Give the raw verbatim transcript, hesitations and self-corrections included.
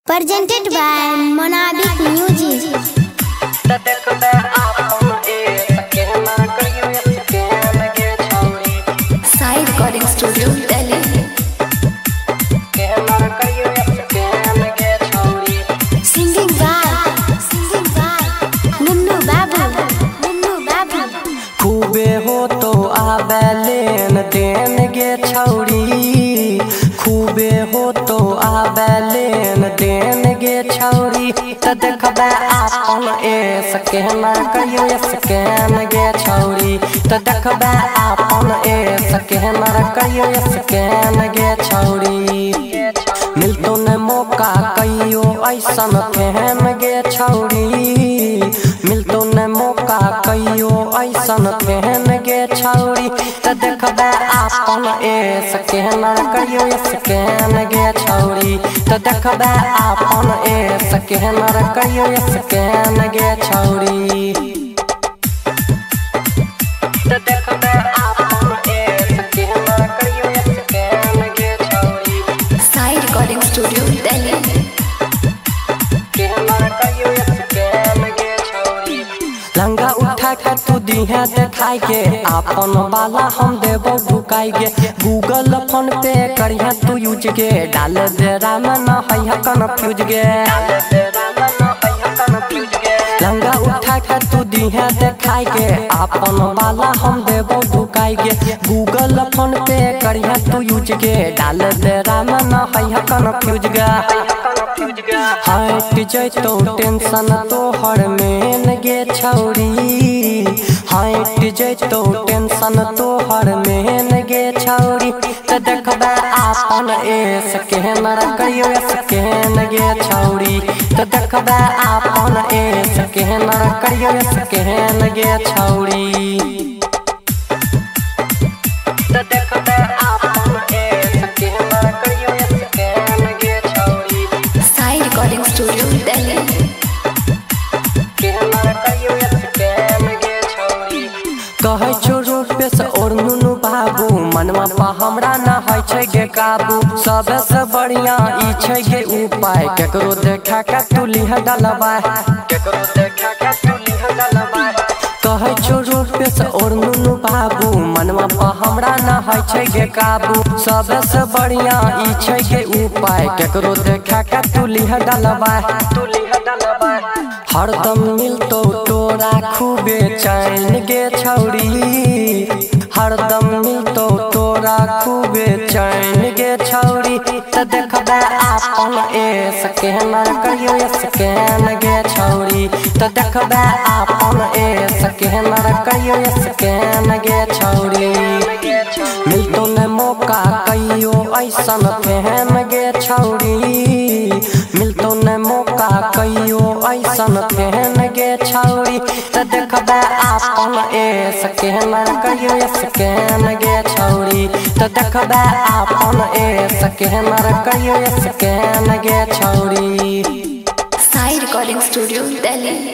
Presented by Monadic Music. Sai Recording Studio, Delhi. Singing by, singing by Munnu Babu, Munnu Babu. खूबे हो तो आबे लेन देन गे छौरी, खूबे हो तो आबे लेन देन गे छौरी। त देखबे आपन ए स्कैनर कहियो स्कैन गे छौरी, त देखबे आपन ए स्कैनर कहियो स्कैन गे छौरी। मिलतो न मौका कहियो ऐसन फेम गे छौरी, मिलतो न मौका कहियो ऐसन फेम गे छौरी। त देखबे आपन ए स्कैनर कहियो स्कैन गे छौरी, त देखबे आपन ए स्कैनर कहियो स्कैन गे छौरी। त देखबे आपन ए स्कैनर कहियो स्कैन गे छौरी। Sai Recording Studio, Delhi. लंगा उठा के तू दिहे देखाई के, आपन वाला हम देबो ढुकाई गे। गूगल फोन पे करिया तू यूज गे, डाल दे राम न है कन्फ्यूज गे। लंगा उठा के तू दिहे देखाई के, आपन वाला हम देबो ढुकाई गे। गूगल फोन पे करिया तू यूज गे, डाल दे राम न है कन्फ्यूज गे। हट जैतो टेंशन तोहर मेन गे छौरी, हट जैतो टेंशन तोहर मेन गे छौरी। त देखबे आपन ए स्कैनर कहियो स्कैन गे छौरी, त देखबे आपन ए स्कैनर कहियो स्कैन गे छौरी। त देखबे आपन ए स्कैनर कहियो स्कैन गे छौरी। Sai Recording Studio, Delhi. कहे छो रूपेश और नुनु बाबू, मनवा पा हमरा न है छै गे काबू। सबसे बढ़िया ई छै गे उपाय, केकरो देखा के तू लिह डलबा, केकरो देखा के तू लिह डलबा। कहे छो रूपेश और नुनु बाबू, मनवा पा हमरा न है छै गे काबू। सबसे बढ़िया ई छै गे उपाय, केकरो देखा के तू लिह डलबा, तू लिह डलबा। हरदम मिलतो तोरा खूबे चैन गे छौरी, हरदम मिलतो तोरा खूबे चैन गे छौरी। त देखबे आपन ए स्कैनर कहियो स्कैन गे छौरी, त देखबे आपन ए स्कैनर कहियो स्कैन गे छौरी। मिलतो न मौका कहियो ऐसन फेम गे छौरी, मिलतो न मौका कहियो ऐसन फेम गे छौरी। त देखबे आपन ए स्कैनर कहियो स्कैन गे छौरी, त देखबे आपन ए स्कैनर कहियो स्कैन गे छौरी। Sai Recording Studio, Delhi.